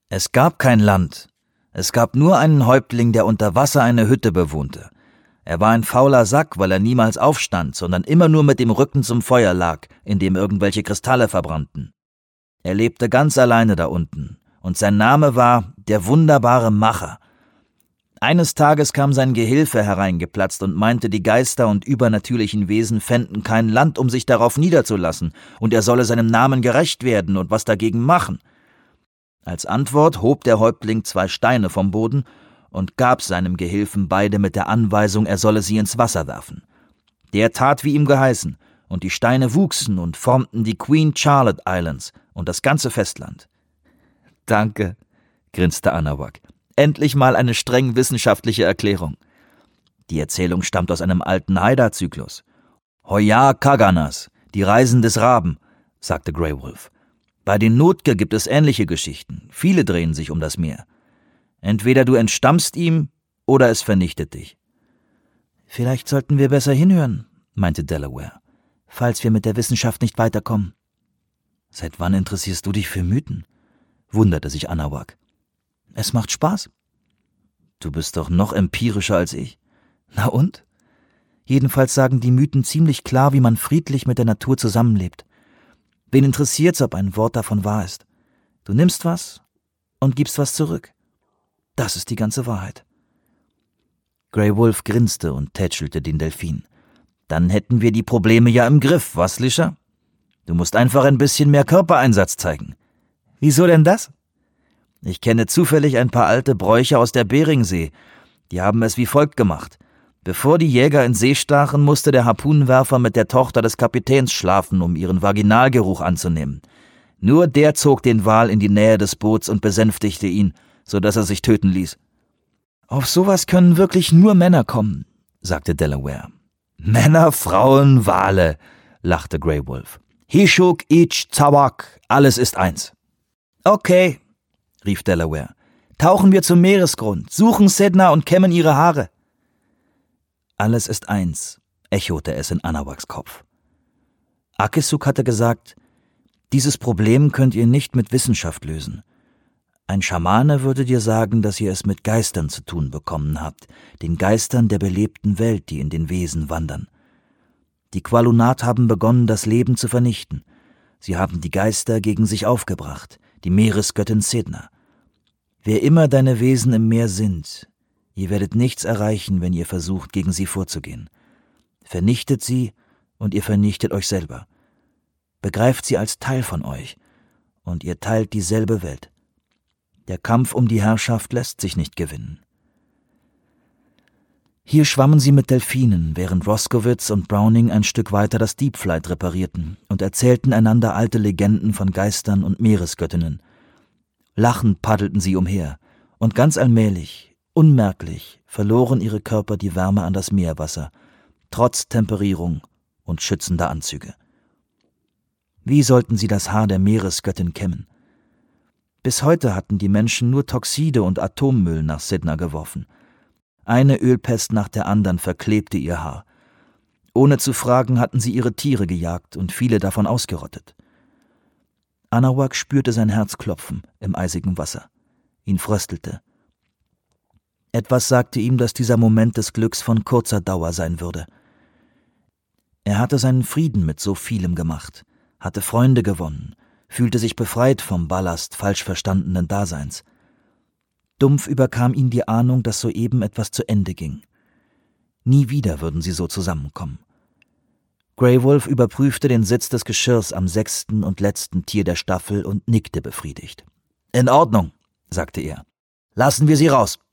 Es gab kein Land. Es gab nur einen Häuptling, der unter Wasser eine Hütte bewohnte. Er war ein fauler Sack, weil er niemals aufstand, sondern immer nur mit dem Rücken zum Feuer lag, in dem irgendwelche Kristalle verbrannten. Er lebte ganz alleine da unten, und sein Name war der wunderbare Macher. Eines Tages kam sein Gehilfe hereingeplatzt und meinte, die Geister und übernatürlichen Wesen fänden kein Land, um sich darauf niederzulassen, und er solle seinem Namen gerecht werden und was dagegen machen. Als Antwort hob der Häuptling 2 Steine vom Boden und gab seinem Gehilfen beide mit der Anweisung, er solle sie ins Wasser werfen. Der tat, wie ihm geheißen, und die Steine wuchsen und formten die Queen Charlotte Islands und das ganze Festland. »Danke«, grinste Anahuac. »Endlich mal eine streng wissenschaftliche Erklärung.« Die Erzählung stammt aus einem alten Haida-Zyklus. »Hoya Kaganas, die Reisen des Raben«, sagte Grey Wolf. »Bei den Notke gibt es ähnliche Geschichten. Viele drehen sich um das Meer. Entweder du entstammst ihm, oder es vernichtet dich.« »Vielleicht sollten wir besser hinhören«, meinte Delaware, »falls wir mit der Wissenschaft nicht weiterkommen.« »Seit wann interessierst du dich für Mythen?«, wunderte sich Anahuac. »Es macht Spaß.« »Du bist doch noch empirischer als ich.« »Na und? Jedenfalls sagen die Mythen ziemlich klar, wie man friedlich mit der Natur zusammenlebt. Wen interessiert's, ob ein Wort davon wahr ist? Du nimmst was und gibst was zurück. Das ist die ganze Wahrheit.« Grey Wolf grinste und tätschelte den Delfin. »Dann hätten wir die Probleme ja im Griff, was, Lischer? Du musst einfach ein bisschen mehr Körpereinsatz zeigen.« »Wieso denn das?« »Ich kenne zufällig ein paar alte Bräuche aus der Beringsee. Die haben es wie folgt gemacht. Bevor die Jäger in See stachen, musste der Harpunenwerfer mit der Tochter des Kapitäns schlafen, um ihren Vaginalgeruch anzunehmen. Nur der zog den Wal in die Nähe des Boots und besänftigte ihn, sodass er sich töten ließ.« »Auf sowas können wirklich nur Männer kommen«, sagte Delaware. »Männer, Frauen, Wale«, lachte Grey Wolf. »Hishuk, Ich, Zawak, alles ist eins.« »Okay«, rief Delaware. »Tauchen wir zum Meeresgrund, suchen Sedna und kämmen ihre Haare.« »Alles ist eins«, echote es in Anahuacs Kopf. Akisuk hatte gesagt, »Dieses Problem könnt ihr nicht mit Wissenschaft lösen. Ein Schamane würde dir sagen, dass ihr es mit Geistern zu tun bekommen habt, den Geistern der belebten Welt, die in den Wesen wandern. Die Qualunat haben begonnen, das Leben zu vernichten. Sie haben die Geister gegen sich aufgebracht, die Meeresgöttin Sedna. Wer immer deine Wesen im Meer sind, ihr werdet nichts erreichen, wenn ihr versucht, gegen sie vorzugehen. Vernichtet sie, und ihr vernichtet euch selber. Begreift sie als Teil von euch, und ihr teilt dieselbe Welt. Der Kampf um die Herrschaft lässt sich nicht gewinnen.« Hier schwammen sie mit Delfinen, während Roscovitz und Browning ein Stück weiter das Deep Flight reparierten und erzählten einander alte Legenden von Geistern und Meeresgöttinnen. Lachend paddelten sie umher, und ganz allmählich, unmerklich, verloren ihre Körper die Wärme an das Meerwasser, trotz Temperierung und schützender Anzüge. Wie sollten sie das Haar der Meeresgöttin kämmen? Bis heute hatten die Menschen nur Toxide und Atommüll nach Sedna geworfen. Eine Ölpest nach der anderen verklebte ihr Haar. Ohne zu fragen hatten sie ihre Tiere gejagt und viele davon ausgerottet. Anahuac spürte sein Herz klopfen im eisigen Wasser. Ihn fröstelte. Etwas sagte ihm, dass dieser Moment des Glücks von kurzer Dauer sein würde. Er hatte seinen Frieden mit so vielem gemacht, hatte Freunde gewonnen, fühlte sich befreit vom Ballast falsch verstandenen Daseins. Dumpf überkam ihn die Ahnung, dass soeben etwas zu Ende ging. Nie wieder würden sie so zusammenkommen. Grey Wolf überprüfte den Sitz des Geschirrs am 6. und letzten Tier der Staffel und nickte befriedigt. »In Ordnung«, sagte er. »Lassen wir sie raus.«